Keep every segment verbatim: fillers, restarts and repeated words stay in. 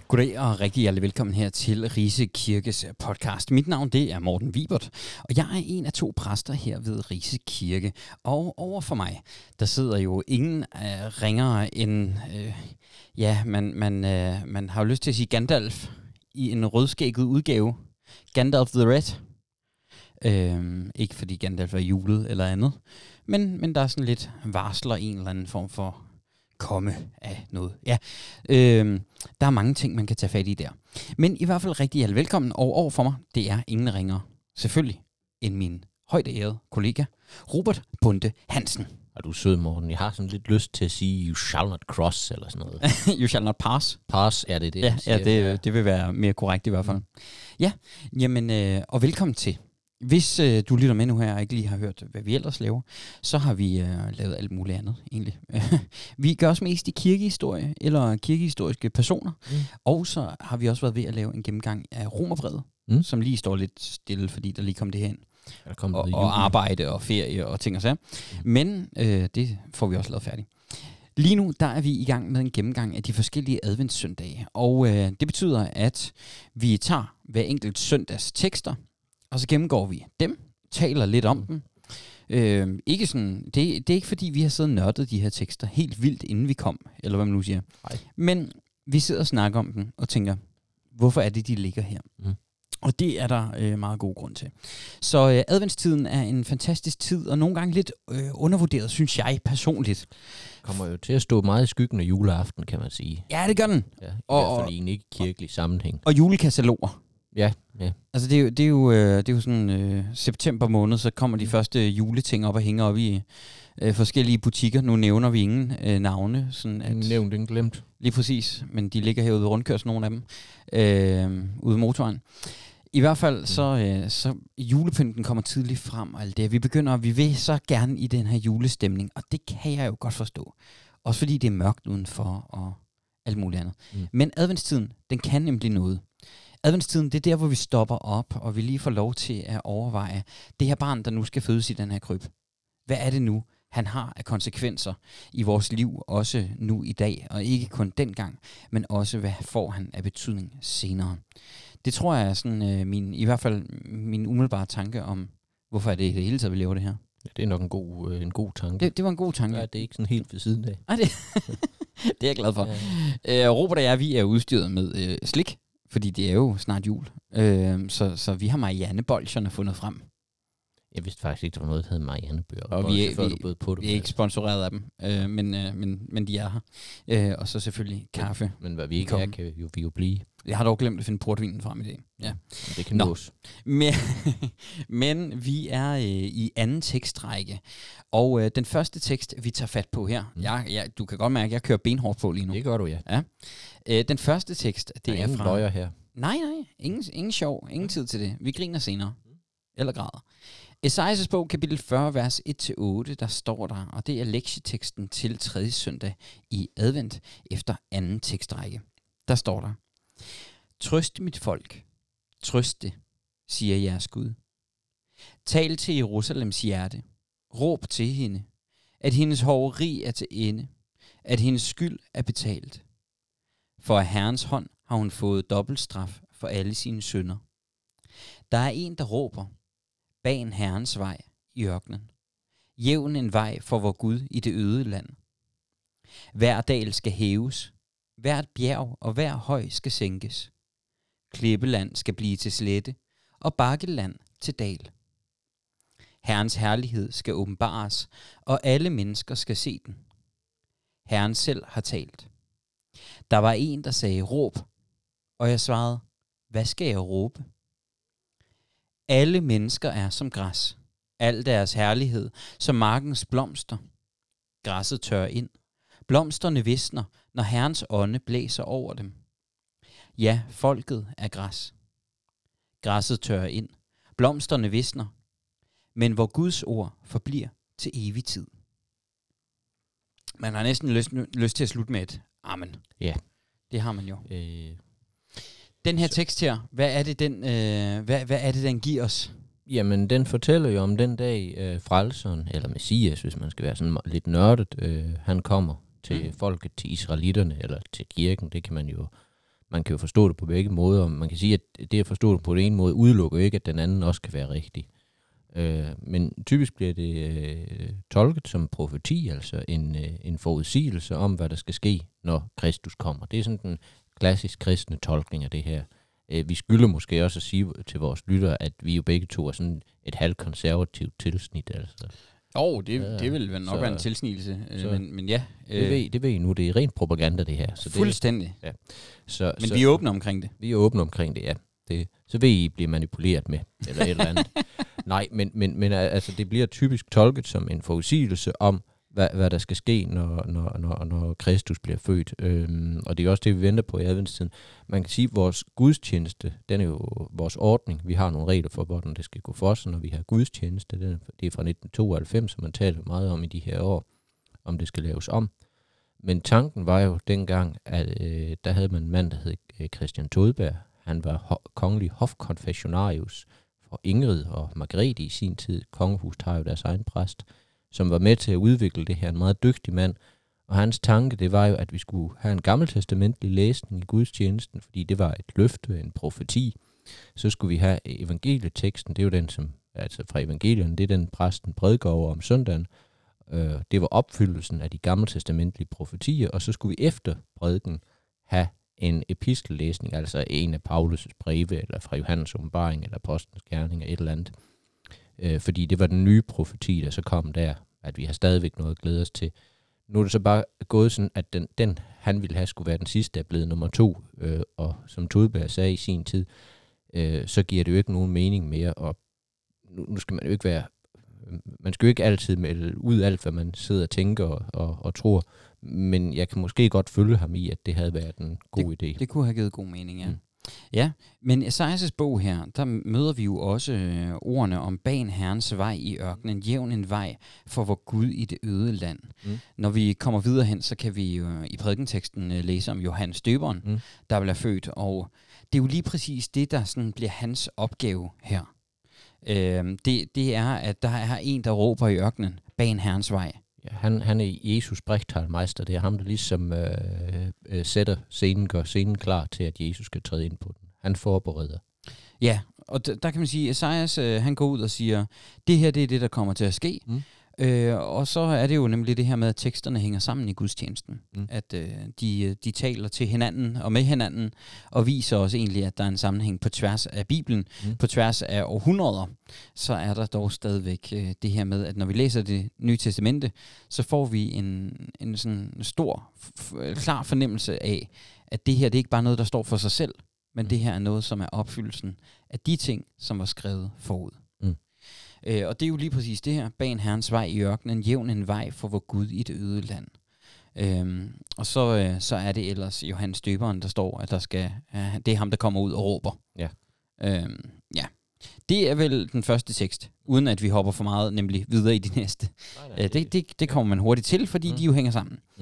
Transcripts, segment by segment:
Goddag og rigtig hjertelig velkommen her til Rise Kirkes podcast. Mit navn det er Morten Vibert, og jeg er en af to præster her ved Rise Kirke. Og over for mig, der sidder jo ingen øh, ringere end, øh, ja, man, man, øh, man har jo lyst til at sige Gandalf i en rødskægget udgave. Gandalf the Red. Øh, ikke fordi Gandalf er julet eller andet, men, men der er sådan lidt varsler en eller anden form for komme af noget. Ja, øh, der er mange ting, man kan tage fat i der. Men i hvert fald rigtig hjertelig velkommen, og over for mig, det er ingen ringer, selvfølgelig, end min højt ærede kollega, Robert Bunde Hansen. Er du sød, Morten? Jeg har sådan lidt lyst til at sige, you shall not cross, eller sådan noget. You shall not pass. Pass, er det det? Ja, ja det, det vil være mere korrekt i hvert fald. Mm. Ja, jamen, øh, og velkommen til. Hvis øh, du lytter med nu her og ikke lige har hørt, hvad vi ellers laver, så har vi øh, lavet alt muligt andet, egentlig. Vi gør os mest i kirkehistorie, eller kirkehistoriske personer, mm. og så har vi også været ved at lave en gennemgang af Romerbrevet, mm. som lige står lidt stille, fordi der lige kom det her ind. Og, og arbejde og ferie og ting og sager. Mm. Men øh, det får vi også lavet færdigt. Lige nu, der er vi i gang med en gennemgang af de forskellige adventssøndage, og øh, det betyder, at vi tager hver enkelt søndags tekster, og så gennemgår vi dem, taler lidt om dem. Øh, ikke sådan, det, det er ikke fordi, vi har siddet og nørdet de her tekster helt vildt, inden vi kom, eller hvad man nu siger. Ej. Men vi sidder og snakker om dem, og tænker, hvorfor er det, de ligger her? Mm. Og det er der øh, meget god grund til. Så øh, adventstiden er en fantastisk tid, og nogle gange lidt øh, undervurderet, synes jeg personligt. Kommer jo til at stå meget i skyggen af juleaften, kan man sige. Ja, det gør den. Ja, i og, hvert fald i en ikke kirkelig sammenhæng. Og julekataloger. Ja, ja. Altså det er jo, det er jo, øh, det er jo sådan øh, september måned, så kommer de mm. første juleting op og hænger op i øh, forskellige butikker. Nu nævner vi ingen øh, navne. Sådan at, nævnt, ingen glemt. Lige præcis, men de ligger herude ved rundkørsel, nogle af dem, øh, ude i motorvejen. I hvert fald mm. så, øh, så julepynten kommer tidligt frem og alt det. Vi begynder, vi vil så gerne i den her julestemning, og det kan jeg jo godt forstå. Også fordi det er mørkt udenfor og alt muligt andet. Mm. Men adventstiden, den kan nemlig noget. Adventstiden, det er der, hvor vi stopper op, og vi lige får lov til at overveje det her barn, der nu skal fødes i den her kryb. Hvad er det nu, han har af konsekvenser i vores liv, også nu i dag, og ikke kun dengang, men også hvad får han af betydning senere. Det tror jeg er sådan øh, min, i hvert fald min umiddelbare tanke om, hvorfor er det i det hele taget, vi lever det her. Ja, det er nok en god, øh, en god tanke. Det, det var en god tanke. Ja, det er ikke sådan helt ved siden af. Nej, det, det er jeg glad for. Ja. Øh, Robert og jeg, vi er udstyret med øh, slik. Fordi det er jo snart jul. Øh, så, så vi har Marianne-bolsjerne fundet frem. Jeg vidste faktisk ikke, der var noget, der hed Marianne-bøger. Og vi er, vi, på det, vi er ikke sponsoreret af dem, øh, men, øh, men, men de er her. Øh, og så selvfølgelig kaffe. Men, men hvad vi ikke er, kan jo, vi jo blive. Jeg har dog glemt at finde portvinen frem i dag. Ja. Det kan nås. Men, men vi er øh, i anden tekstrække. Og øh, den første tekst, vi tager fat på her. Mm. Jeg, jeg, du kan godt mærke, at jeg kører benhårdt på lige nu. Det gør du, ja. ja. Øh, den første tekst, det er, er ingen fra... løjer her. Nej, nej. Ingen, ingen sjov. Ingen tid til det. Vi griner senere. Eller græder. Esajas bog, kapitel fyrre, vers et til otte, der står der, og det er lektieteksten til tredje søndag i advent efter anden tekstrække. Der står der: Trøst mit folk, trøst det, siger jeres Gud. Tal til Jerusalems hjerte, råb til hende, at hendes hoveri er til ende, at hendes skyld er betalt. For af Herrens hånd har hun fået dobbeltstraf for alle sine synder. Der er en, der råber, ban Herrens vej i ørkenen. Jævn en vej for vor Gud i det øde land. Hver dal skal hæves, hvert bjerg og hver høj skal sænkes. Klippeland skal blive til slette, og bakkeland til dal. Herrens herlighed skal åbenbares, og alle mennesker skal se den. Herren selv har talt. Der var en, der sagde, råb, og jeg svarede, hvad skal jeg råbe? Alle mennesker er som græs, al deres herlighed som markens blomster. Græsset tørrer ind, blomsterne visner, når Herrens ånde blæser over dem. Ja, folket er græs. Græsset tørrer ind, blomsterne visner, men hvor Guds ord forbliver til evig tid. Man har næsten lyst, lyst til at slutte med et amen. Ja. Det har man jo. Øh, den her tekst her, hvad er det, den, øh, hvad, hvad er det, den giver os? Jamen, den fortæller jo om den dag, øh, frelseren, eller Messias, hvis man skal være sådan lidt nørdet, øh, han kommer til mm. folket, til israelitterne, eller til kirken, det kan man jo man kan jo forstå det på begge måder. Man kan sige, at det at forstå det på den ene måde, udelukker ikke, at den anden også kan være rigtig. Øh, men typisk bliver det øh, tolket som profeti, altså en, øh, en forudsigelse om, hvad der skal ske, når Kristus kommer. Det er sådan den klassisk kristne tolkning af det her. Øh, vi skylder måske også at sige til vores lyttere, at vi jo begge to er sådan et halvkonservativt tilsnit. Altså. Jo, det, ja, det vil nok så, være en tilsnigelse, så, men, men ja. Øh, det, ved, det ved I nu, det er rent propaganda det her. Så fuldstændig. Det, ja. så, men så, vi er åbne omkring det. Vi er åbne omkring det, ja. Det, så vil I blive manipuleret med, eller et eller andet. Nej, men, men, men altså, det bliver typisk tolket som en forudsigelse om, hvad, hvad der skal ske, når, når, når, når Kristus bliver født. Øhm, og det er også det, vi venter på i adventstiden. Man kan sige, at vores gudstjeneste, den er jo vores ordning. Vi har nogle regler for, hvordan det skal gå for os, når vi har gudstjeneste. Den, det er fra nitten tooghalvfems, som man taler meget om i de her år, om det skal laves om. Men tanken var jo dengang, at øh, der havde man en mand, der hed øh, Christian Todberg. Han var ho- kongelig hofkonfessionarius for Ingrid og Margrethe i sin tid. Kongehuset har jo deres egen præst, som var med til at udvikle det her. En meget dygtig mand. Og hans tanke, det var jo, at vi skulle have en gammeltestamentlig læsning i gudstjenesten, fordi det var et løfte, en profeti. Så skulle vi have evangelieteksten, det er jo den, som, altså fra evangelierne, det er den præsten prædiker over om søndagen. Øh, det var opfyldelsen af de gammeltestamentlige profetier, og så skulle vi efter prædiken have en epistellæsning, altså en af Paulus' breve, eller fra Johannes åbenbaring, eller apostlenes gerninger, et eller andet. Øh, fordi det var den nye profeti, der så kom der, at vi har stadigvæk noget at glæde os til. Nu er det så bare gået sådan, at den, den han ville have, skulle være den sidste, er blevet nummer to, øh, og som Tudberg sagde i sin tid, øh, så giver det jo ikke nogen mening mere, og nu, nu skal man jo ikke være, man skal jo ikke altid melde ud alt, hvad man sidder og tænker og, og, og tror, men jeg kan måske godt følge ham i, at det havde været en god det, idé. Det kunne have givet god mening, ja. Mm. Ja, men i Esajas bog her, der møder vi jo også øh, ordene om ban Herrens vej i ørkenen, jævn en vej for vor Gud i det øde land. Mm. Når vi kommer videre hen, så kan vi jo øh, i prædikenteksten øh, læse om Johannes Døberen, mm. der bliver født, og det er jo lige præcis det, der sådan bliver hans opgave her. Øh, det, det er, at der er en, der råber i ørkenen, ban Herrens vej. Ja, han, han er Jesus Brechtalmeister. Det er ham, der ligesom øh, øh, sætter scenen, gør scenen klar til, at Jesus skal træde ind på den. Han forbereder. Ja, og d- der kan man sige, at Esajas, øh, han går ud og siger, det her det er det, der kommer til at ske. Mm. Øh, og så er det jo nemlig det her med, at teksterne hænger sammen i gudstjenesten. Mm. At øh, de, de taler til hinanden og med hinanden, og viser os egentlig, at der er en sammenhæng på tværs af Bibelen, mm. på tværs af århundreder. Så er der dog stadigvæk øh, det her med, at når vi læser det nye testamente, så får vi en, en sådan stor, f- klar fornemmelse af, at det her det er ikke bare noget, der står for sig selv, men mm. det her er noget, som er opfyldelsen af de ting, som var skrevet forud. Mm. Øh, og det er jo lige præcis det her, ban Herrens vej i ørkenen, jævn en vej for vor Gud i det øde land. Øhm, og så, øh, så er det ellers Johannes Døberen, der står, at der skal, øh, det er ham, der kommer ud og råber. Ja. Øhm, ja. Det er vel den første tekst, uden at vi hopper for meget, nemlig videre i de næste. Nej, nej, øh, det, det, det kommer man hurtigt til, fordi mm. de jo hænger sammen. Mm.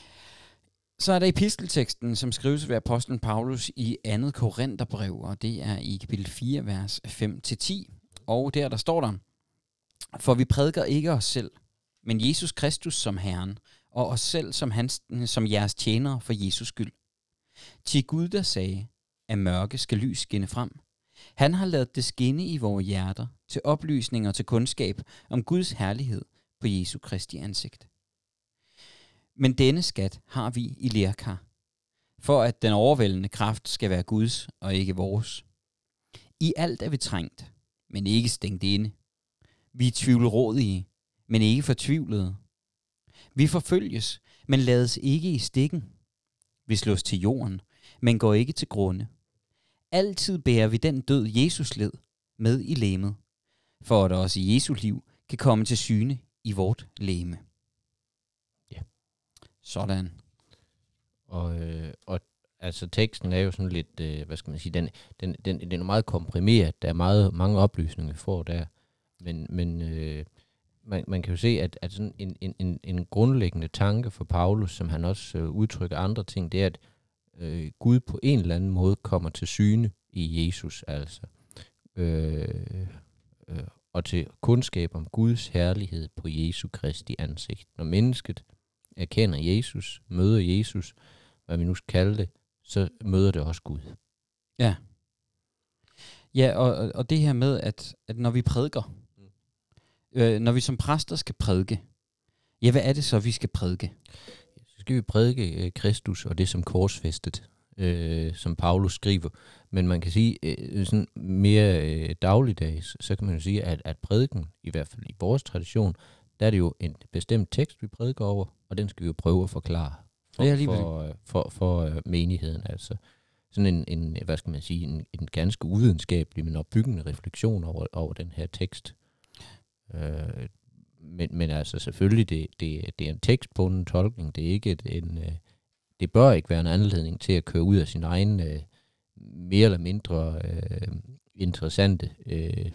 Så er der epistelteksten, som skrives ved apostlen Paulus i andet Korintherbrev, og det er i kapitel fire, vers fem til ti. Og der, der står der, for vi prædiker ikke os selv, men Jesus Kristus som Herren, og os selv som, hans, som jeres tjenere for Jesus skyld. Til Gud, der sagde, at mørke skal lys skinne frem. Han har ladet det skinne i vores hjerter, til oplysning og til kundskab om Guds herlighed på Jesu Kristi ansigt. Men denne skat har vi i lerkar, for at den overvældende kraft skal være Guds og ikke vores. I alt er vi trængt, men ikke stængt inde. Vi er tvivlrådige, men ikke fortvivlede. Vi forfølges, men lades ikke i stikken. Vi slås til jorden, men går ikke til grunde. Altid bærer vi den død, Jesus led, med i legemet, for at også Jesu liv kan komme til syne i vort legeme. Ja. Sådan. Og, øh, og altså teksten er jo sådan lidt, øh, hvad skal man sige, den, den, den, den er meget komprimeret. Der er meget, mange oplysninger, vi får der. Men, men øh, man, man kan jo se, at, at sådan en, en, en, en grundlæggende tanke for Paulus, som han også øh, udtrykker andre ting, det er, at øh, Gud på en eller anden måde kommer til syne i Jesus, altså. Øh, øh, og til kundskab om Guds herlighed på Jesu Kristi ansigt. Når mennesket erkender Jesus, møder Jesus, hvad vi nu skal kalde det, så møder det også Gud. Ja. Ja, og, og det her med, at, at når vi prædiker, øh, når vi som præster skal prædike, ja, hvad er det så, vi skal prædike? Så skal vi prædike øh, Kristus og det som korsfæstet, øh, som Paulus skriver. Men man kan sige, øh, sådan mere øh, dagligdags, så kan man jo sige, at, at prædiken, i hvert fald i vores tradition, der er det jo en bestemt tekst, vi prædiker over, og den skal vi jo prøve at forklare for, ja, for, for, for, for uh, menigheden. Altså sådan en, en, hvad skal man sige, en, en ganske uvidenskabelig, men opbyggende refleksion over, over den her tekst. Uh, men, men altså selvfølgelig, det, det, det er en tekstbunden tolkning, det er ikke et, en, uh, det bør ikke være en anledning til at køre ud af sin egen uh, mere eller mindre uh, interessante uh,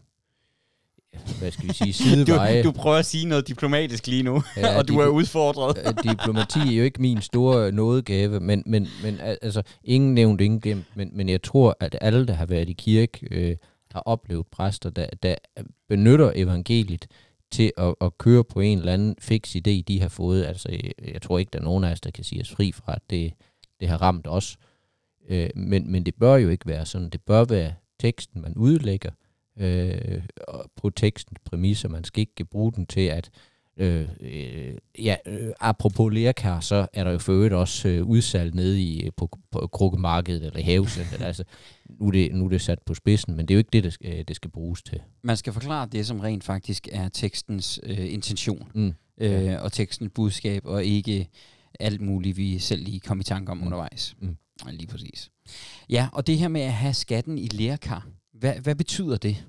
hvad skal vi sige, sideveje. Du, du prøver at sige noget diplomatisk lige nu, ja, og du dip- er udfordret. Diplomati er jo ikke min store nådegave, men, men, men altså, ingen nævnt, ingen glemt, men, men jeg tror, at alle, der har været i kirke, øh, har oplevet præster, der, der benytter evangeliet til at, at køre på en eller anden fix idé, de har fået. Altså, jeg, jeg tror ikke, der er nogen af os, der kan sige os fri fra, at det, det har ramt os. Øh, men, men det bør jo ikke være sådan. Det bør være teksten, man udlægger, Øh, på tekstens præmisser. Man skal ikke bruge den til at øh, øh, ja, øh, apropos lærkar, så er der jo for øvrigt også øh, udsalg nede i, på, på Krukkemarkedet eller Havecenter. Altså, nu, er det, nu er det sat på spidsen, men det er jo ikke det, det skal, det skal bruges til. Man skal forklare det, som rent faktisk er tekstens øh, intention, mm. øh, og tekstens budskab, og ikke alt muligt, vi selv lige kom i tanke om mm. undervejs. Mm. Lige præcis. Ja, og det her med at have skatten i lærkar, Hvad, hvad betyder det?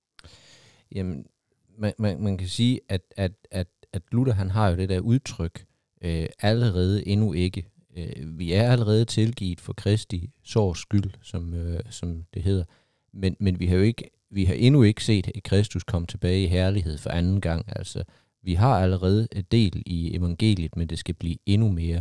Jamen, man, man, man kan sige, at, at, at, at Luther, han har jo det der udtryk, øh, allerede endnu ikke. Øh, vi er allerede tilgivet for Kristi sårs skyld, som, øh, som det hedder. Men, men vi har jo ikke, vi har endnu ikke set Kristus komme tilbage i herlighed for anden gang. Altså, vi har allerede et del i evangeliet, men det skal blive endnu mere.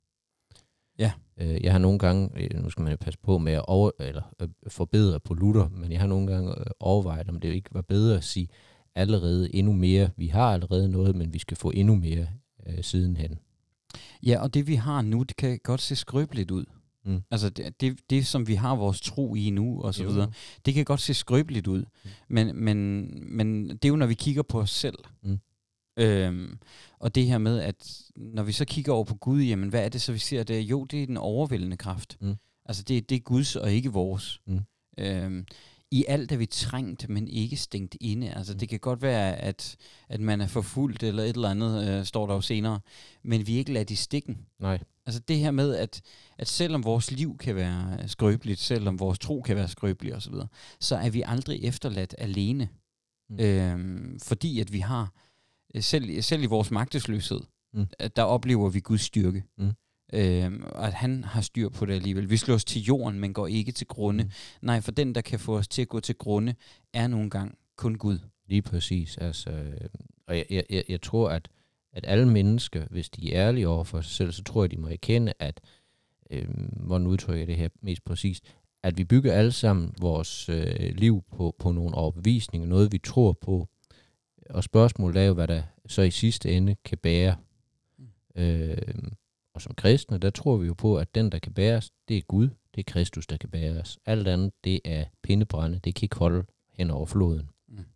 Ja. Jeg har nogle gange, nu skal man jo passe på med at over, eller forbedre på Luther, men jeg har nogle gange overvejet, om det ikke var bedre at sige allerede endnu mere. Vi har allerede noget, men vi skal få endnu mere øh, sidenhen. Ja, og det vi har nu, det kan godt se skrøbeligt ud. Mm. Altså det, det, det, som vi har vores tro i nu, og så jo. videre, det kan godt se skrøbeligt ud. Mm. Men, men, men det er jo, når vi kigger på os selv. Mm. Øhm, og det her med, at når vi så kigger over på Gud, jamen hvad er det så, vi ser der? Jo, det er den overvældende kraft. Mm. Altså det, det er Guds og ikke vores. Mm. Øhm, I alt er vi trængt, men ikke stængt inde. Altså mm. det kan godt være, at, at man er forfulgt eller et eller andet, øh, står der jo senere, men vi er ikke ladt i stikken. Nej. Altså det her med, at, at selvom vores liv kan være skrøbeligt, selvom vores tro kan være skrøbelig osv., så er vi aldrig efterladt alene. Mm. Øhm, fordi at vi har Selv, selv i vores magtesløshed, mm. der oplever vi Guds styrke. Mm. Øhm, og at han har styr på det alligevel. Vi slår os til jorden, men går ikke til grunde. Mm. Nej, for den, der kan få os til at gå til grunde, er nogle gange kun Gud. Lige præcis. Altså, og jeg, jeg, jeg tror, at, at alle mennesker, hvis de er ærlige over for sig selv, så tror jeg, de må erkende, at, øh, hvordan udtrykker jeg det her mest præcist, at vi bygger alle sammen vores øh, liv på, på nogle overbevisninger, noget vi tror på. Og spørgsmålet er jo, hvad der så i sidste ende kan bære. Mm. Øh, og som kristne, der tror vi jo på, at den, der kan bære os, det er Gud. Det er Kristus, der kan bære os. Alt andet, det er pindebrænde. Det kan ikke holde hen over floden. Mm.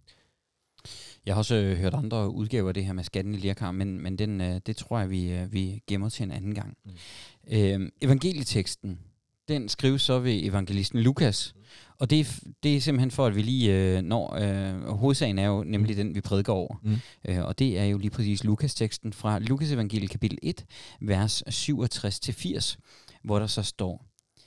Jeg har også øh, hørt andre udgaver af det her med skatten i lærkar, men, men den, øh, det tror jeg, vi, øh, vi gemmer til en anden gang. Mm. Øh, evangelieteksten, den skrives så ved evangelisten Lukas. Mm. Og det er, det er simpelthen for, at vi lige øh, når... Øh, hovedsagen er jo nemlig mm. den, vi prædiker over. Mm. Øh, og det er jo lige præcis Lukas-teksten fra Lukas evangeliet kapitel et, vers syvogtres til firs, hvor der så står: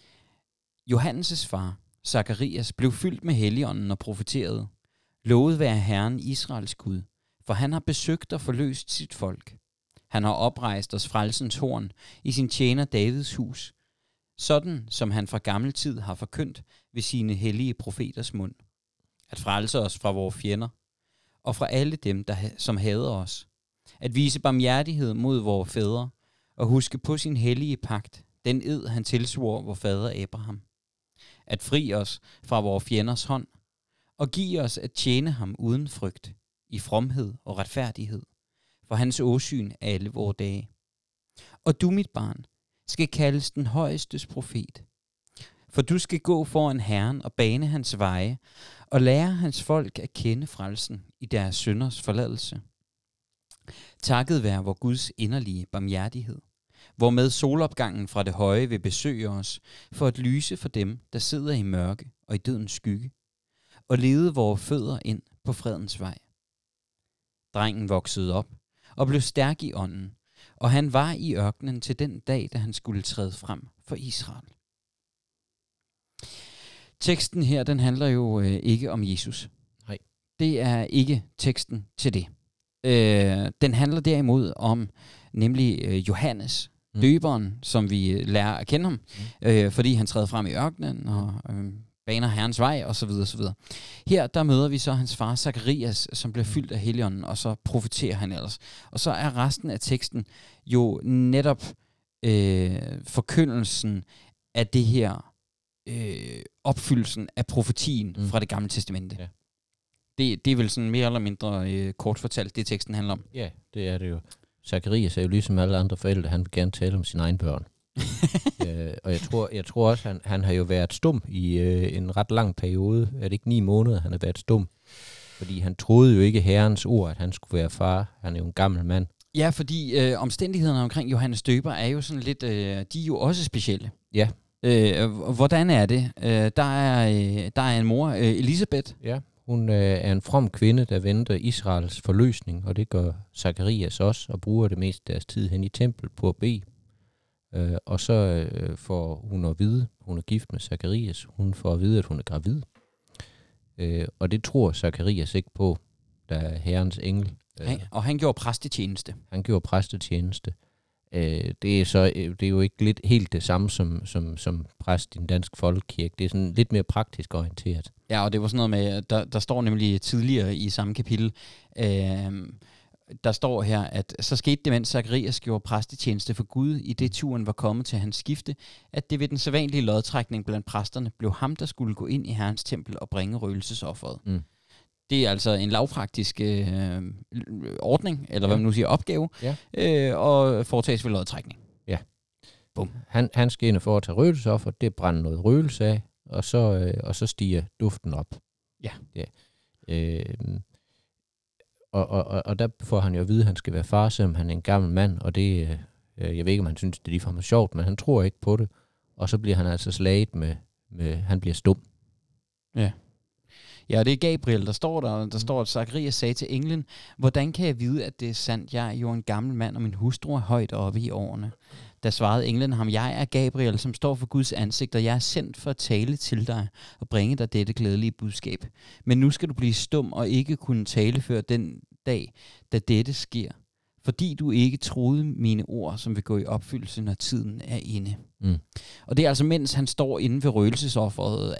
Johannes' far, Zakarias, blev fyldt med Helligånden og profeterede: Lovet være Herren Israels Gud, for han har besøgt og forløst sit folk. Han har oprejst os frelsens horn i sin tjener Davids hus, sådan som han fra gammel tid har forkyndt ved sine hellige profeters mund, at frelse os fra vores fjender, og fra alle dem, der, som hader os, at vise barmhjertighed mod vores fædre, og huske på sin hellige pagt, den ed han tilsvor vor fader Abraham, at fri os fra vores fjenders hånd, og give os at tjene ham uden frygt, i fromhed og retfærdighed, for hans åsyn alle vore dage. Og du, mit barn, skal kaldes den højestes profet, For du skal gå foran Herren og bane hans veje, og lære hans folk at kende frelsen i deres synders forladelse. Takket være vor Guds inderlige barmhjertighed, hvormed solopgangen fra det høje vil besøge os, for at lyse for dem, der sidder i mørke og i dødens skygge, og lede vores fødder ind på fredens vej. Drengen voksede op og blev stærk i ånden, og han var i ørkenen til den dag, da han skulle træde frem for Israel. Teksten her, den handler jo øh, ikke om Jesus. Nej. Det er ikke teksten til det. Øh, den handler derimod om nemlig øh, Johannes, mm. døberen, som vi lærer at kende ham, mm. øh, fordi han træder frem i ørkenen og øh, baner Herrens vej osv. osv. Her der møder vi så hans far Zakarias, som bliver fyldt af Helligånden, og så profeterer han ellers. Og så er resten af teksten jo netop øh, forkyndelsen af det her, øh, opfyldelsen af profetien mm. fra det gamle testamente. Ja. Det, det er vel sådan mere eller mindre øh, kort fortalt, det teksten handler om. Ja, det er det jo. Zakarias er jo ligesom alle andre forældre, han vil gerne tale om sine egne børn. øh, og jeg tror, jeg tror også, han, han har jo været stum i øh, en ret lang periode. Er det ikke ni måneder, han har været stum? Fordi han troede jo ikke Herrens ord, at han skulle være far. Han er jo en gammel mand. Ja, fordi øh, omstændighederne omkring Johannes Døber er jo sådan lidt, øh, de er jo også specielle. Ja. Øh, hvordan er det? Øh, der, er, øh, der er en mor, øh, Elisabeth. Ja, hun øh, er en from kvinde, der venter Israels forløsning, og det gør Zakarias også, og bruger det meste af deres tid hen i tempel på at bede. Øh, og så øh, får hun at vide, hun er gift med Zakarias, hun får at vide, at hun er gravid. Øh, og det tror Zakarias ikke på, da Herrens engel... Øh, han, og han gjorde præstetjeneste. Han gjorde præstetjeneste. Øh, det er så det er jo ikke lidt helt det samme som, som, som præst i den danske folkekirke. Det er sådan lidt mere praktisk orienteret. Ja, og det var sådan noget med, der, der står nemlig tidligere i samme kapitel, øh, der står her, at så skete det, mens Zakarias gjorde præstetjeneste for Gud, i det turen var kommet til hans skifte, at det ved den sædvanlige lodtrækning blandt præsterne blev ham, der skulle gå ind i Herrens tempel og bringe røgelsesofferet. Mm. Det er altså en lavpraktisk øh, ordning, eller hvad man nu siger, opgave, ja. øh, og foretages ved lodtrækning. Ja. Bum. Han, han skal ind og foretage røgelsesoffer, det brænder noget røgelse af, og så, øh, og så stiger duften op. Ja. ja. Øh, og, og, og der får han jo at vide, at han skal være far, selvom han er en gammel mand, og det, øh, jeg ved ikke, om han synes, det er ligefrem er sjovt, men han tror ikke på det, og så bliver han altså slaget med, med han bliver stum. Ja. Ja, det er Gabriel, der står der, der står, at Zakarias sagde til englen, hvordan kan jeg vide, at det er sandt? Jeg er jo en gammel mand, og min hustru er højt oppe i årene. Da svarede englen ham, jeg er Gabriel, som står for Guds ansigt, og jeg er sendt for at tale til dig og bringe dig dette glædelige budskab. Men nu skal du blive stum og ikke kunne tale før den dag, da dette sker, fordi du ikke troede mine ord, som vil gå i opfyldelse, når tiden er inde. Mm. Og det er altså, mens han står inde ved røgelsesofferet,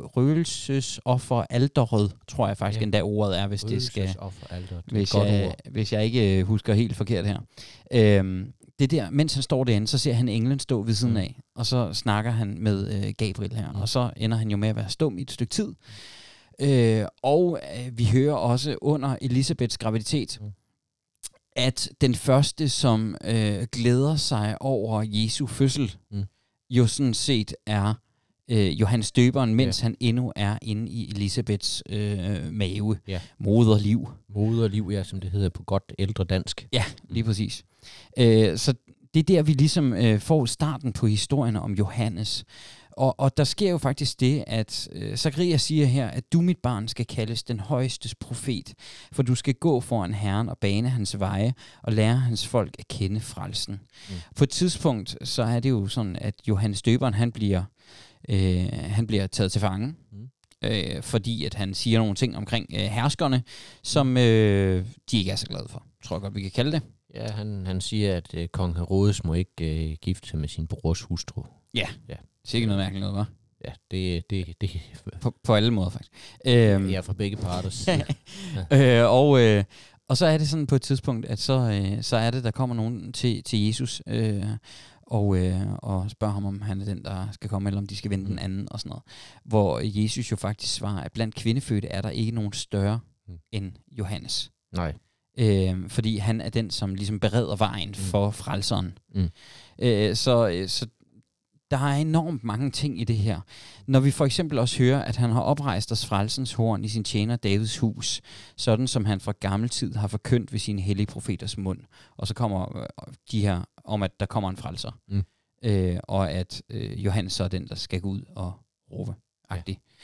røgelsesofferalderet, tror jeg faktisk ja. endda ordet er, hvis det skal, hvis jeg, hvis jeg ikke husker helt forkert her. Øhm, det der, mens han står derinde, så ser han englen stå ved siden af, og så snakker han med øh, Gabriel her, mm. og så ender han jo med at være stum i et stykke tid. Øh, og øh, vi hører også under Elisabeths graviditet, mm. at den første, som øh, glæder sig over Jesu fødsel, mm. jo sådan set er øh, Johannes Døberen, mens ja. han endnu er inde i Elisabeths øh, mave. Ja. Moderliv. Moderliv, ja, som det hedder på godt ældre dansk. Ja, lige præcis. Øh, så det er der, vi ligesom øh, får starten på historien om Johannes. Og, og der sker jo faktisk det, at øh, Zakarias siger her, at du, mit barn, skal kaldes den højestes profet, for du skal gå foran Herren og bane hans veje og lære hans folk at kende frelsen. Mm. På et tidspunkt, så er det jo sådan, at Johannes Døberen, han bliver, øh, han bliver taget til fange, mm. øh, fordi at han siger nogle ting omkring øh, herskerne, som øh, de ikke er så glade for, tror jeg godt, vi kan kalde det. Ja, han, han siger, at øh, kong Herodes må ikke øh, gifte sig med sin brors hustru. Ja, ja. Sikkert noget mærkeligt noget, hva'? Ja, det... det, det på, på alle måder, faktisk. Øhm, ja, fra begge parter. ja. øh, og, øh, og så er det sådan på et tidspunkt, at så, øh, så er det, der kommer nogen til, til Jesus øh, og, øh, og spørger ham, om han er den, der skal komme, eller om de skal vende mm. den anden og sådan noget. Hvor Jesus jo faktisk svarer, at blandt kvindefødte er der ikke nogen større mm. end Johannes. Nej. Øh, fordi han er den, som ligesom bereder vejen mm. for frelseren. Mm. Øh, så, så der er enormt mange ting i det her. Når vi for eksempel også hører, at han har oprejst os frelsens horn i sin tjener Davids hus, sådan som han fra gammel tid har forkyndt ved sine hellige profeters mund. Og så kommer øh, de her om, at der kommer en frelser. Mm. Øh, og at øh, Johannes så er den, der skal gå ud og råbe. Ja.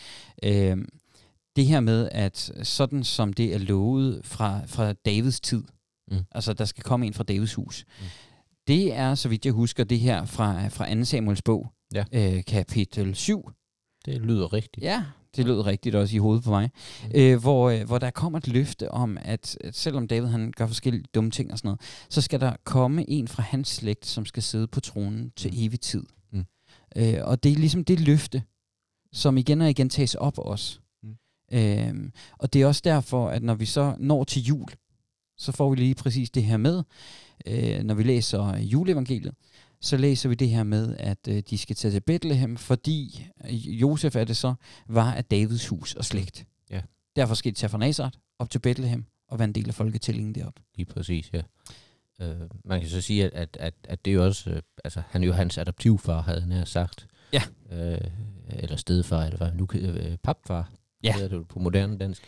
Øh, det her med, at sådan som det er lovet fra, fra Davids tid, mm. altså der skal komme en fra Davids hus, mm. det er, så vidt jeg husker, det her fra, fra anden Samuels bog, ja. øh, kapitel syv. Det lyder rigtigt. Ja, det lyder rigtigt også i hovedet på mig. Mm. Øh, hvor, øh, hvor der kommer et løfte om, at, at selvom David han gør forskellige dumme ting og sådan noget, så skal der komme en fra hans slægt, som skal sidde på tronen til mm. evig tid. Mm. Øh, og det er ligesom det løfte, som igen og igen tages op os. Mm. Øh, og det er også derfor, at når vi så når til jul, så får vi lige præcis det her med. Øh, når vi læser juleevangeliet, så læser vi det her med, at øh, de skal tage til Bethlehem, fordi Josef er det så, var af Davids hus og slægt. Ja. Derfor skal de tage fra Nazaret op til Bethlehem og være en del af folketællingen derop. Lige præcis, ja. Øh, man kan så sige, at, at, at, at det er jo også, øh, altså han er jo hans adoptivfar, havde han her sagt. Ja. Øh, eller stedfar, eller hvad nu, øh, papfar, ja. Det er det på moderne dansk.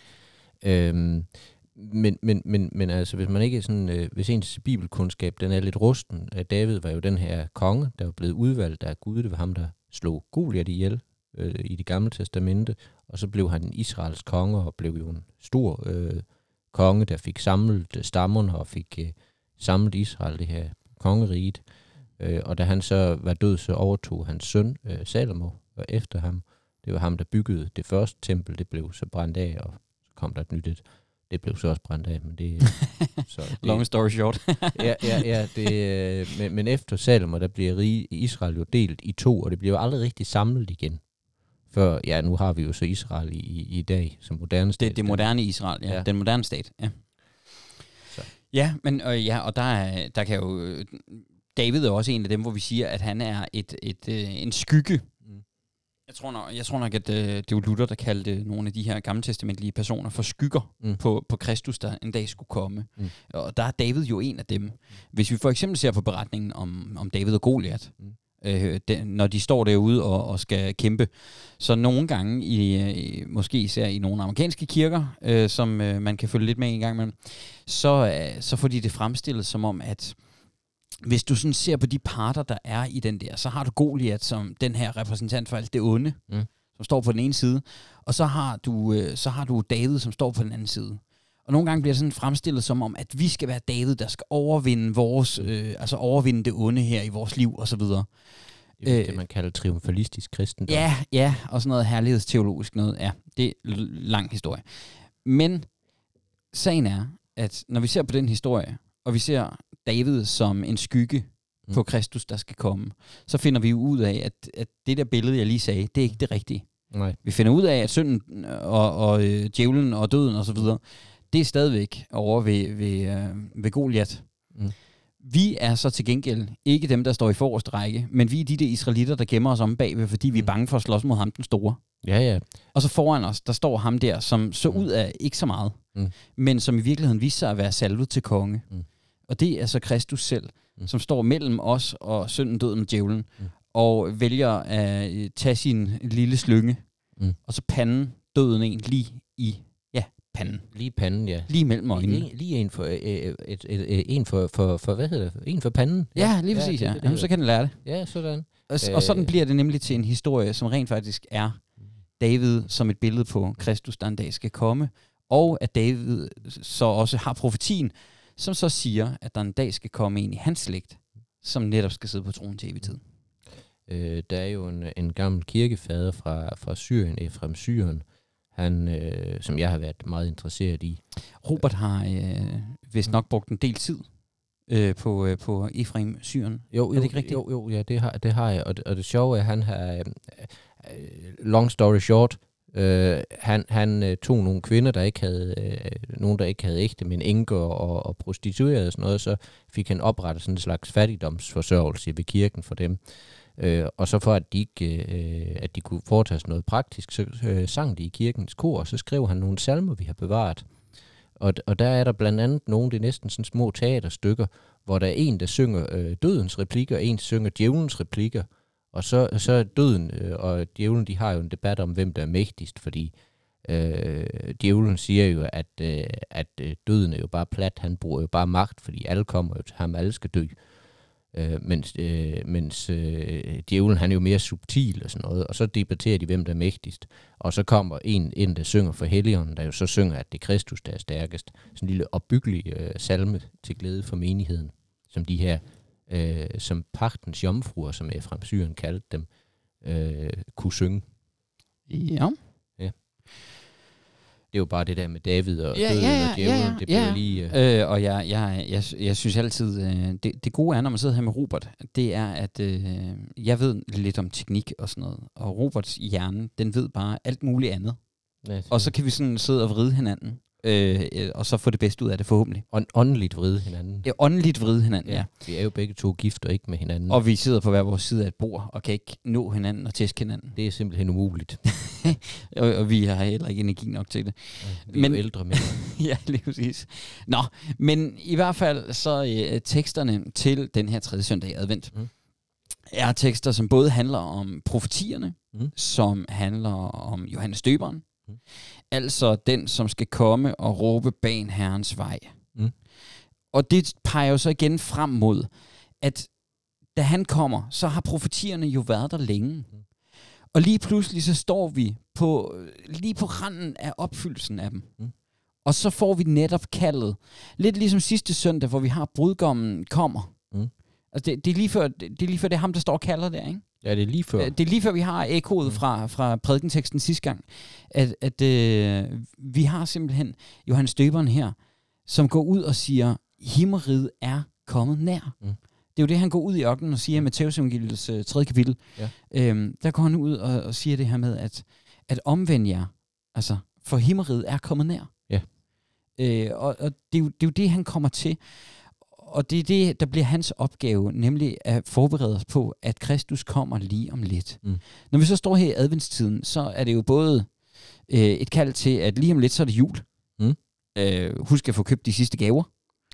Øh, Men, men, men, men altså, hvis man ikke sådan, øh, hvis ens bibelkundskab, den er lidt rusten, at David var jo den her konge, der var blevet udvalgt af Gud, det var ham, der slog Goliat ihjel øh, i det gamle testamente, og så blev han Israels konge, og blev jo en stor øh, konge, der fik samlet stammerne, og fik øh, samlet Israel, det her kongeriget. Øh, og da han så var død, så overtog hans søn, øh, Salomo, og efter ham, det var ham, der byggede det første tempel, det blev så brændt af, og så kom der et nyt et. Det blev så også brændt af, men det... så det long story short. ja, ja, ja. Det, men, men efter Salomo, der bliver rige Israel jo delt i to, og det bliver aldrig rigtig samlet igen. Før, ja, nu har vi jo så Israel i, i, i dag, som moderne stat. Det, det moderne Israel, ja. ja. Den moderne stat, ja. Så. Ja, men øh, ja, og der, er, der kan jo... David er også en af dem, hvor vi siger, at han er et, et, øh, en skygge. Jeg tror nok, jeg tror nok at øh, det var Luther, der kaldte nogle af de her gammeltestamentlige personer for skygger mm. på, på Kristus, der en dag skulle komme. Mm. Og der er David jo en af dem. Hvis vi for eksempel ser på beretningen om, om David og Goliat, mm. øh, de, når de står derude og, og skal kæmpe, så nogle gange, i, i, måske især i nogle amerikanske kirker, øh, som øh, man kan følge lidt med en gang imellem, så, øh, så får de det fremstillet som om, at hvis du sådan ser på de parter, der er i den der, så har du Goliat som den her repræsentant for alt det onde, mm. som står på den ene side, og så har du øh, så har du David, som står på den anden side. Og nogle gange bliver det sådan fremstillet som om, at vi skal være David, der skal overvinde vores, øh, altså overvinde det onde her i vores liv og så videre. Det er det, man kalder triumfalistisk kristendom. Ja, ja, og sådan noget herlighedsteologisk noget. Ja, det er en lang historie. Men sagen er, at når vi ser på den historie, og vi ser David som en skygge mm. på Kristus, der skal komme, så finder vi jo ud af, at, at det der billede, jeg lige sagde, det er ikke det rigtige. Nej. Vi finder ud af, at synden og, og øh, djævlen og døden og så videre, det er stadigvæk over ved, ved, øh, ved Goliat. Mm. Vi er så til gengæld ikke dem, der står i forreste række, men vi er de der israelitter, der gemmer os om bagved, fordi vi er bange for at slås mod ham, den store. Ja, ja. Og så foran os, der står ham der, som så ud af ikke så meget, mm. men som i virkeligheden viser sig at være salvet til konge. Mm. Og det er så Kristus selv, mm. som står mellem os og synden, døden og djævlen, mm. og vælger at tage sin lille slynge, mm. og så panden døden en lige i, ja, panden. Lige panden, ja. Lige mellem øjnene. Lige, lige en for, øh, et, et, et, en for, for, for, hvad hedder det? En for panden. Ja, lige præcis, ja. Det, det, Jamen, så kan den lære det. Ja, sådan. Og, øh, og sådan bliver det nemlig til en historie, som rent faktisk er David som et billede på Kristus, der en dag skal komme, og at David så også har profetien, som så siger, at der en dag skal komme en i hans slægt, som netop skal sidde på tronen til evig tid. Øh, der er jo en, en gammel kirkefader fra, fra Syrien, Efrem Syren, han, øh, som jeg har været meget interesseret i. Robert har øh, vist nok brugt en del tid øh, på, øh, på Efrem Syren. Jo, er det ikke rigtigt? Jo, jo, ja, det har, det har jeg. Og det, og det sjove er, at han har, øh, long story short, Uh, han, han uh, tog nogle kvinder, der ikke havde uh, nogen, der ikke havde ægte, men enker og, og prostituerede og sådan noget, så fik han oprettet sådan en slags fattigdomsforsørgelse ved kirken for dem. Uh, og så for at de ikke, uh, at de kunne foretage noget praktisk, så uh, sang de i kirkens kor, og så skrev han nogle salmer, vi har bevaret. Og, og der er der blandt andet nogle, det er næsten sådan små teaterstykker, hvor der er en, der synger uh, dødens replikker, og en, der synger djævelens replikker. Og så, så er døden øh, og djævlen, de har jo en debat om, hvem der er mægtigst, fordi øh, djævlen siger jo, at, øh, at øh, døden er jo bare plat, han bruger jo bare magt, fordi alle kommer jo til ham, alle skal dø. Øh, mens øh, mens øh, djævlen, han er jo mere subtil og sådan noget, og så debatterer de, hvem der er mægtigst. Og så kommer en ind, der synger for Helligånden, der jo så synger, at det er Kristus, der er stærkest. Sådan en lille opbyggelig øh, salme til glæde for menigheden, som de her, øh, som pagtens jomfruer, som Efraim Syren kaldte dem, øh, kunne synge. Ja. Ja. Det er jo bare det der med David og Ja, døden ja, ja, og djævlen, ja, ja, det bliver ja. lige... Øh, Øh, og jeg, jeg, jeg, jeg synes altid, øh, det, det gode er, når man sidder her med Robert, det er, at øh, jeg ved lidt om teknik og sådan noget, og Roberts hjerne, den ved bare alt muligt andet. ja, Og så kan vi sådan sidde og vride hinanden, øh, øh, og så få det bedste ud af det forhåbentlig. ånd- åndeligt vride hinanden. Det er åndeligt vride hinanden, ja. Ja, vi er jo begge to gift og ikke med hinanden. Og vi sidder på hver vores side af et bord, og kan ikke nå hinanden og tæske hinanden. Det er simpelthen umuligt. og, og vi har heller ikke energi nok til det. Vi er Men- jo ældre mænd. Ja, lige præcis. Nå, men i hvert fald så øh, teksterne til den her tredje søndag i advent Mm. er tekster, som både handler om profetierne, Mm. som handler om Johannes Døberen, Mm. altså den, som skal komme og råbe bag Herrens vej. Mm. Og det peger jo så igen frem mod, at da han kommer, så har profetierne jo været der længe. Mm. Og lige pludselig så står vi på, lige på randen af opfyldelsen af dem. Mm. Og så får vi netop kaldet. Lidt ligesom sidste søndag, hvor vi har brudgommen kommer. Mm. Altså det, det, er lige før, det, det er lige før, det er ham, der står og kalder der, ikke? Ja, det er lige før. Det er lige før, vi har ekkoet Mm. fra, fra prædikenteksten sidste gang. At, at øh, vi har simpelthen Johannes Døberen her, som går ud og siger, himmeriget er kommet nær. Mm. Det er jo det, han går ud i ørkenen og siger i Matteus evangeliets øh, tredje kapitel. Ja. Øhm, der går han ud og, og siger det her med, at, at omvend jer, altså, for himmeriget er kommet nær. Ja. Øh, og og det, er jo, det er jo det, han kommer til. Og det er det, der bliver hans opgave, nemlig at forberede os på, at Kristus kommer lige om lidt. Mm. Når vi så står her i adventstiden, så er det jo både øh, et kald til, at lige om lidt, så er det jul. Mm. Øh, husk at få købt de sidste gaver.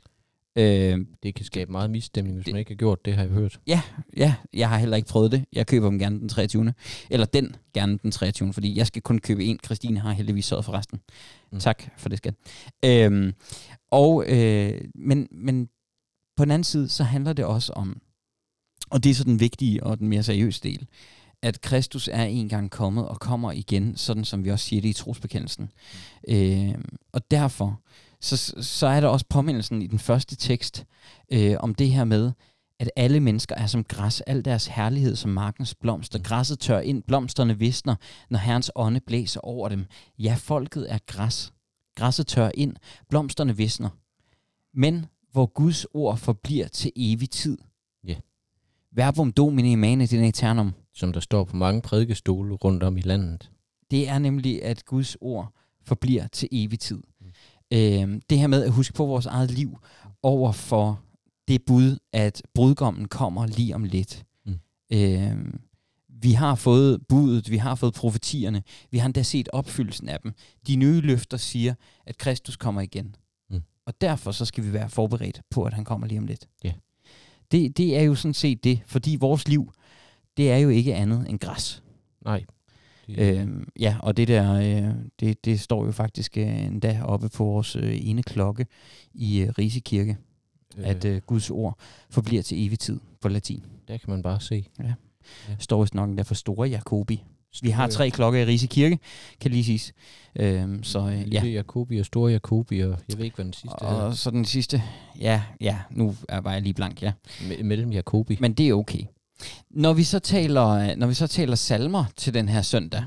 Øh, Det kan skabe meget misstemning, hvis det, man ikke har gjort det, har jeg hørt. Ja, ja, jeg har heller ikke prøvet det. Jeg køber dem gerne den treogtyvende Eller den gerne den treogtyvende fordi jeg skal kun købe en. Christine har heldigvis sørget for resten. Mm. Tak for det, skat. Øhm, og, øh, men, men på den anden side, så handler det også om, og det er så den vigtige og den mere seriøse del, at Kristus er en gang kommet og kommer igen, sådan som vi også siger det i trosbekendelsen. Mm. Øh, og derfor, så, så er der også påmindelsen i den første tekst øh, om det her med, at alle mennesker er som græs, al deres herlighed som markens blomster. Græsset tør ind, blomsterne visner, når Herrens ånde blæser over dem. Ja, folket er græs. Græsset tør ind, blomsterne visner. Men hvor Guds ord forbliver til evig tid. Ja. Verbum domini mane in aeternum. Som der står på mange prædikestole rundt om i landet. Det er nemlig, at Guds ord forbliver til evig tid. Mm. Øhm, det her med at huske på vores eget liv over for det bud, at brudgommen kommer lige om lidt. Mm. Øhm, vi har fået budet, vi har fået profetierne, vi har endda set opfyldelsen af dem. De nye løfter siger, at Kristus kommer igen. Mm. Og derfor så skal vi være forberedt på, at han kommer lige om lidt. Yeah. Det, det er jo sådan set det, fordi vores liv, det er jo ikke andet end græs. Nej. Øhm, ja, og det der, øh, det, det står jo faktisk øh, endda oppe på vores øh, ene klokke i øh, Rise Kirke, øh. at øh, Guds ord forbliver til evig tid på latin. Der kan man bare se. Ja. Ja. Står vist nok der for Store Jacobi. Vi har tre klokker i Rise Kirke, kan lige siges. Øhm, så øh, Lille ja. Jacobi og Store Jacobi, og jeg ved ikke, hvad den sidste og er. så den sidste, ja, ja, nu er var jeg lige blank, ja. Me- mellem Jacobi. Men det er okay. Når vi så taler, når vi så taler salmer til den her søndag,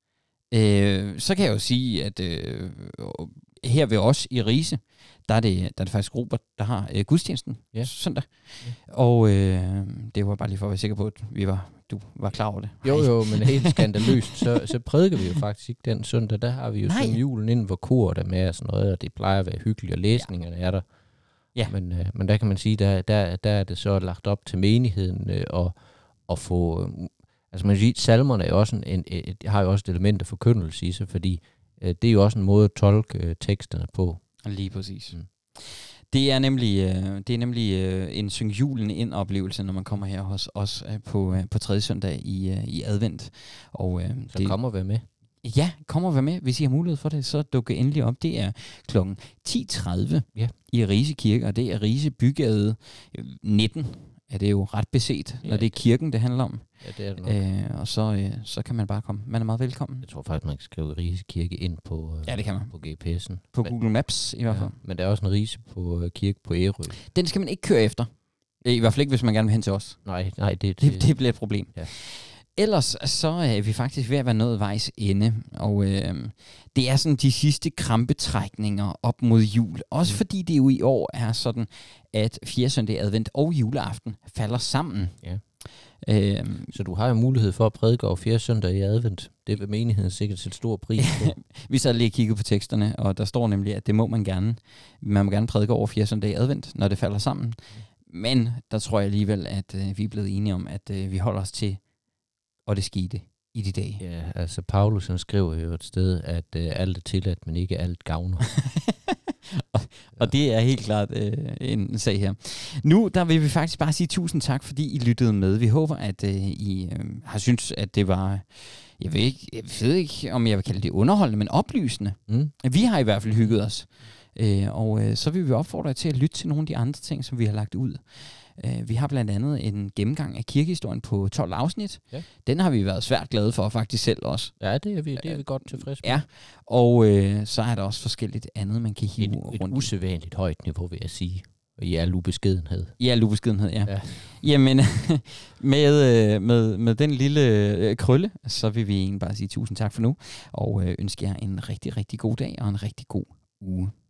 øh, så kan jeg jo sige, at øh, her ved os i Rise, der er det, der er det faktisk Robert, der har øh, gudstjenesten ja. søndag. Ja. Og øh, det var bare lige for at være sikker på, at vi var, du var klar over det. Jo, jo, men helt skandaløst, så, så prædiker vi jo faktisk ikke den søndag. Der har vi jo sådan julen inden, hvor koret er med og sådan noget, og det plejer at være hyggeligt, og læsningerne ja. er der. Ja. Men, øh, men der kan man sige, der, der, der er det så lagt op til menigheden øh, og, og få... Øh, altså man kan sige, salmerne er jo også en, en, et, har jo også et element af forkyndelse i sig, fordi øh, det er jo også en måde at tolke øh, teksterne på. Lige præcis. Mm. Det er nemlig, øh, det er nemlig øh, en syng julen ind oplevelse, når man kommer her hos os øh, på, øh, på tredje søndag i, øh, i advent. Og, øh, Så det, kom og vær med. Ja, kom og vær med. Hvis I har mulighed for det, så dukke endelig op. Det er klokken ti tredive Ja. i Rise Kirke, og det er Rise Bygade nitten. Er det jo ret beset, Ja. når det er kirken, det handler om. Ja, det er det nok. Øh, og så, øh, så kan man bare komme. Man er meget velkommen. Jeg tror faktisk, man kan skrive Rise Kirke ind på, øh, Ja, det kan man. på G P S'en. På men, Google Maps i hvert fald. ja, men der er også en Rise på øh, kirke på Ærø. Den skal man ikke køre efter. I hvert fald ikke, hvis man gerne vil hen til os. Nej, nej, det, Det, det bliver et problem. Ja. Ellers så er vi faktisk ved at være nået vejs ende, og øh, det er sådan de sidste krampetrækninger op mod jul. Også mm. fordi det jo i år er sådan, at fjerde søndag advent og juleaften falder sammen. Ja. Øh, Så du har jo mulighed for at prædike over fjerde søndag i advent. Det vil menigheden sikkert til stor pris på. vi så lige kigget på teksterne, og der står nemlig, at det må man gerne. Man må gerne prædike over fjerde søndag i advent, når det falder sammen. Men der tror jeg alligevel, at øh, vi er blevet enige om, at øh, vi holder os til, og det skete i de dage. Ja, altså Paulus han skriver jo et sted, at øh, alt er tilladt, men ikke alt gavner. og, og det er helt klart øh, en sag her. Nu der vil vi faktisk bare sige tusind tak, fordi I lyttede med. Vi håber, at øh, I øh, har syntes, at det var, jeg ved, ikke, jeg ved ikke, om jeg vil kalde det underholdende, men oplysende. Mm. Vi har i hvert fald hygget os. Øh, og øh, så vil vi opfordre jer til at lytte til nogle af de andre ting, som vi har lagt ud. Uh, vi har blandt andet en gennemgang af kirkehistorien på tolv afsnit. Ja. Den Den har vi været svært glade for, faktisk selv også. Ja, det er vi, det er vi godt tilfredse med. Ja, og uh, så er der også forskelligt andet, man kan hive Et, et rundt i. usædvanligt højt niveau, vil jeg sige. Og i al ubeskedenhed. I al ubeskedenhed, ja. Ja. Jamen, med, med, med den lille øh, krølle, så vil vi egentlig bare sige tusind tak for nu, og øh, ønske jer en rigtig, rigtig god dag og en rigtig god uge.